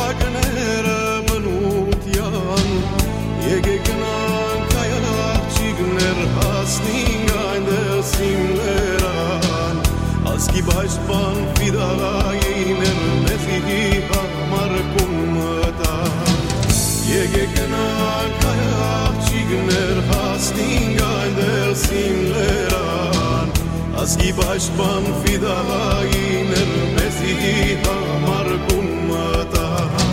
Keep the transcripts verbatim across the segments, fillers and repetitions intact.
բսակները բնության Եկեք գնանք հայրաղջիկներ հասնենք այնտեղ սիմլերան Ազգի պաշտպան ֆիդայիներ մեզի համար կումտան Եկեք գնանք հայրաղջիկներ հասնենք այնտեղ սիմլերան Ազգի պաշտպան ֆիդայիներ մեզի համար կումտան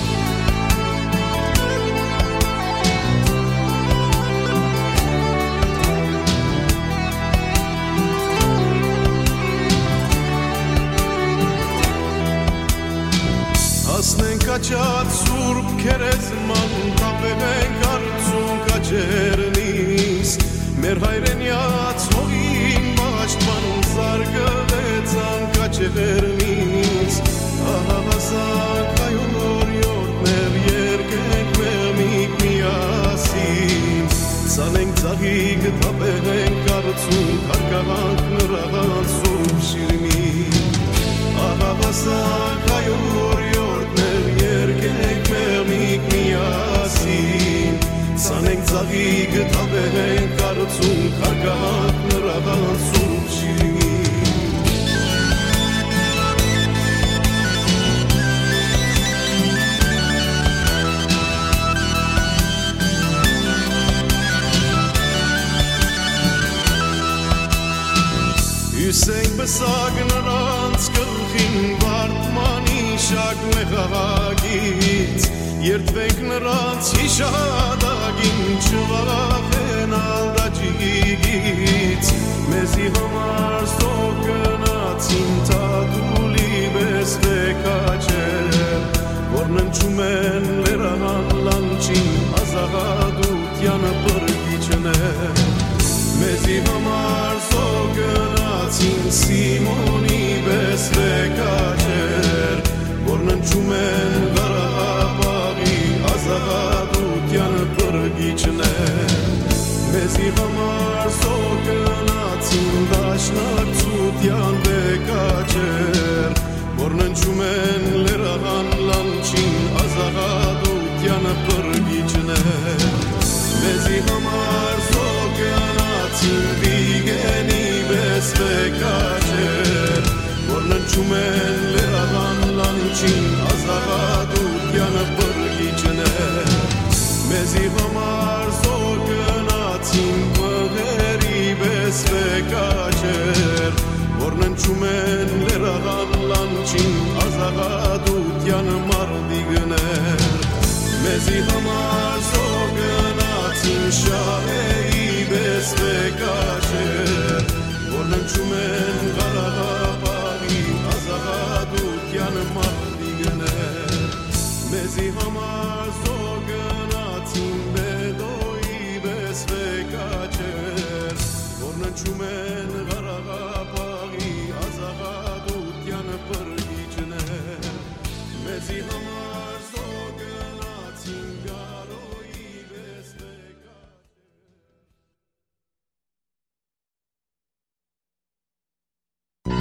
Հասնենք աչած սուրբ քերեզման Կապենք արցունք աչերնից Մեր հայրենյաց հողին պաշտպան Զարգվեցան կաչերնից Ահավասանք հայորյոտներ Երկենք մեղմիկ միասին Սանենք ծաղիկ թապենք արցունք Հարկավանք նրաղան սուրբ շիրմին Ահավասանք հայորյոտներ Երկենք մեղմիկ միասին Սանենք ծաղիկ թապենք արցունք Հարկավանք նրաղան սուրբ շիրմին Հյուսենք բսակ նրանց գլխին վարդմանի շակ մեղագից Երդվենք նրանց հիշադագին չվախենալ դաջիգից Մեզի համար սոկնացին թատուլի բես վեկաչեր Որ ննչում են լերահան լանչին ազաղադության պրգիչներ Մեզի համար սոկնացին Սիմոնի բես վեկաչեր Որ ննչում են Ղարաբաղի ազաղադության պրգիչներ Մեզի համար սոկնացին Դաշնակցության վեկաչեր Որ ննչում են լերահան լանչին ազաղադության պրգիչներ Մեզի համար սոկնացին Վիգենի բես վեկաչեր Որ ննչում են լերահան լանչին ազաղադության պրգիչներ Մեզի համար սոկնացին մղերի բես վեկաչեր Որ ննչում են լերահան լանչին ազաղադության մարդիկներ Մեզի համար սոկնացին շահերի բես վեկաչեր Որ ննչում են Ղարաբաղի ազաղադության մարդիկներ Մեզի համար սոկնացին Բեդոյի բես վեկաչեր Որ ննչում են Ղարաբաղի ազաղադության պրգիչներ Մեզի